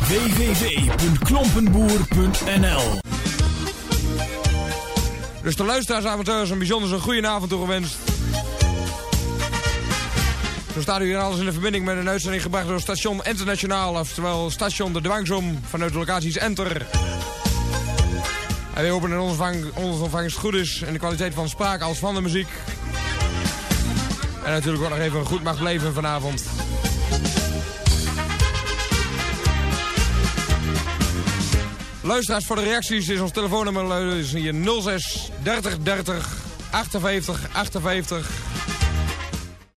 www.klompenboer.nl. Dus de luisteraarsavontuurs een bijzonder goede avond toegewenst. Zo staat u hier alles in de verbinding met een uitzending gebracht door Station Internationaal, oftewel Station de Dwangsom vanuit de locaties Enter. En we hopen dat onze ontvangst goed is en de kwaliteit van spraak als van de muziek. En natuurlijk ook nog even goed mag blijven vanavond. Luisteraars, voor de reacties is ons telefoonnummer is hier 06 30 30 58 58.